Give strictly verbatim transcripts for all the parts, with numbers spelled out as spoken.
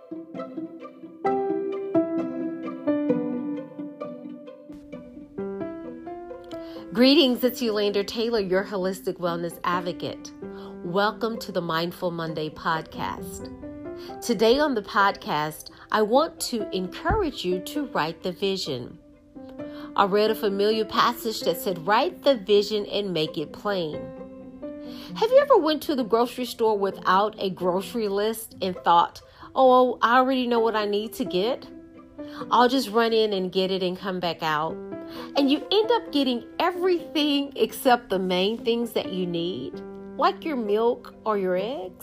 Greetings, it's Yolanda Taylor, your holistic wellness advocate. Welcome to the Mindful Monday podcast. Today on the podcast, I want to encourage you to write the vision. I read a familiar passage that said, write the vision and make it plain. Have you ever went to the grocery store without a grocery list and thought, oh, I already know what I need to get? I'll just run in and get it and come back out. And you end up getting everything except the main things that you need, like your milk or your eggs.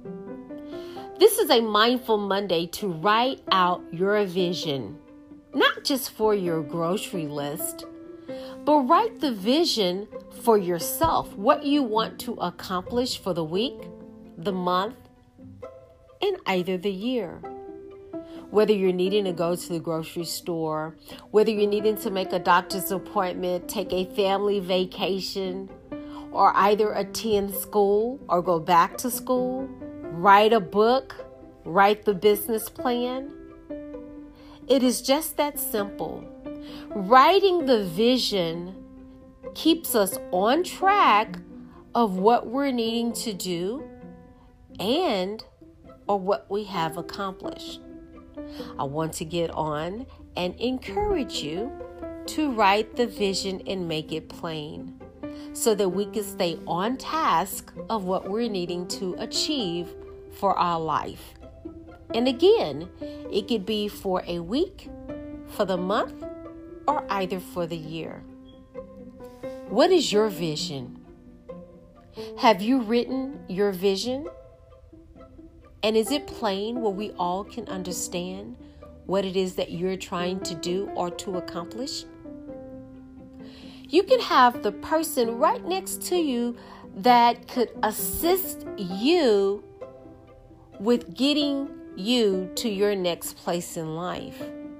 This is a Mindful Monday to write out your vision, not just for your grocery list, but write the vision for yourself, what you want to accomplish for the week, the month, and either the year. Whether you're needing to go to the grocery store, whether you're needing to make a doctor's appointment, take a family vacation, or either attend school or go back to school, write a book, write the business plan. It is just that simple. Writing the vision keeps us on track of what we're needing to do and or what we have accomplished. I want to get on and encourage you to write the vision and make it plain so that we can stay on task of what we're needing to achieve for our life. And again, it could be for a week, for the month, or either for the year. What is your vision? Have you written your vision? And is it plain where we all can understand what it is that you're trying to do or to accomplish? You can have the person right next to you that could assist you with getting you to your next place in life.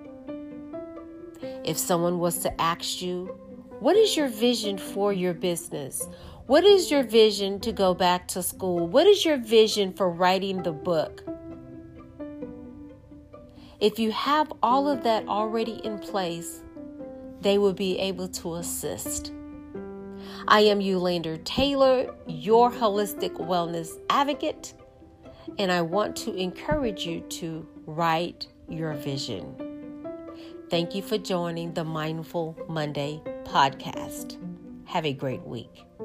If someone was to ask you, what is your vision for your business? What is your vision to go back to school? What is your vision for writing the book? If you have all of that already in place, they will be able to assist. I am Yolanda Taylor, your holistic wellness advocate, and I want to encourage you to write your vision. Thank you for joining the Mindful Monday podcast. Have a great week.